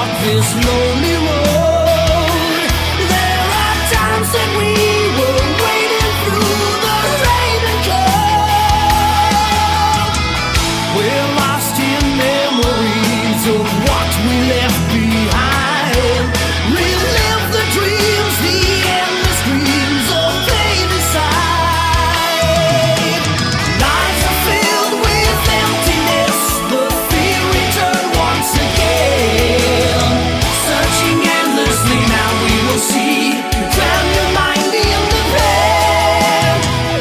walk this lonely road. There are times that we were wading through the rain and cold. We're lost in memories of what we left behind. Relive the dreams, the endless dreams of pain inside. Lives are filled with emptiness, the fear returned once again. Searching endlessly, now we will see. You drown your mind in the pain.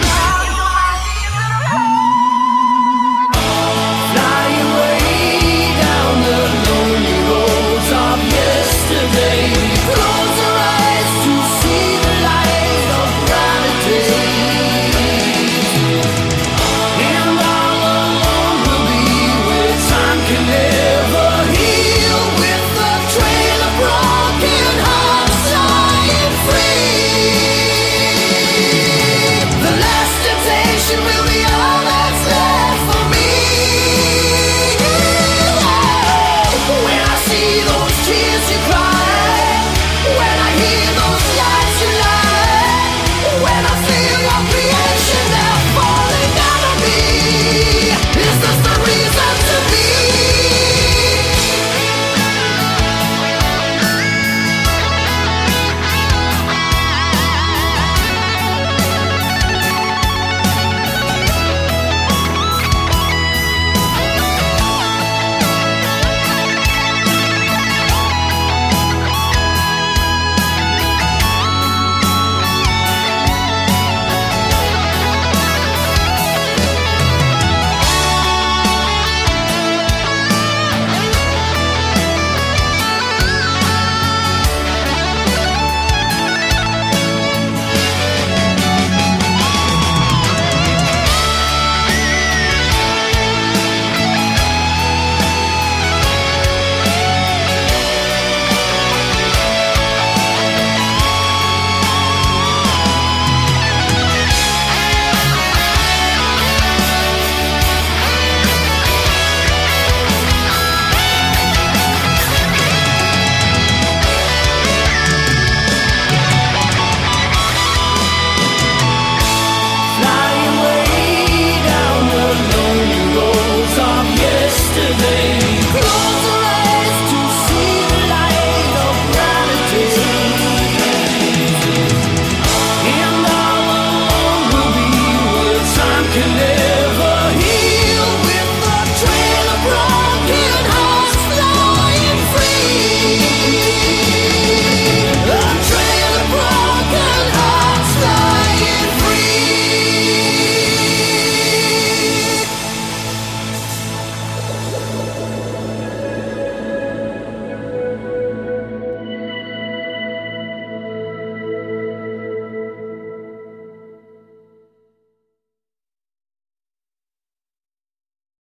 Fly away down the lonely roads of yesterday. Close our eyes to see the light of brighter days. And all alone we'll be where time can never heal, with a trail of broken hearts lying free. The last temptation will be all that's left for me. When I see those tears you cry,